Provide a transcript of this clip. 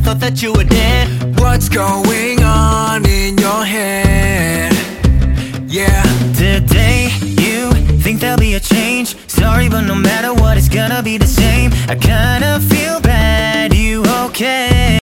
thought that you were dead. What's going on in your head? Yeah. Today you think there'll be a change. Sorry, but no matter what, it's gonna be the same. I kinda feel bad. You okay?